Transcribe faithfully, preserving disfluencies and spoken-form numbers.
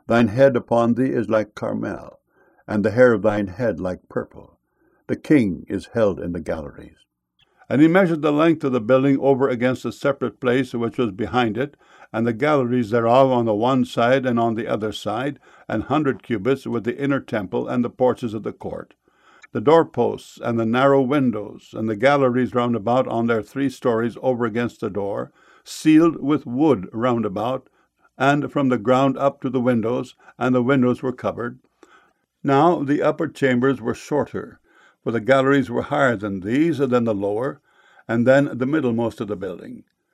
Thine head upon thee is like Carmel, and the hair of thine head like purple. The king is held in the galleries. And he measured the length of the building over against a separate place which was behind it, and the galleries thereof on the one side and on the other side, an hundred cubits, with the inner temple and the porches of the court, the doorposts and the narrow windows, and the galleries round about on their three stories over against the door, sealed with wood round about, and from the ground up to the windows, and the windows were covered. Now the upper chambers were shorter, for the galleries were higher than these, than the lower, and then the middlemost of the building.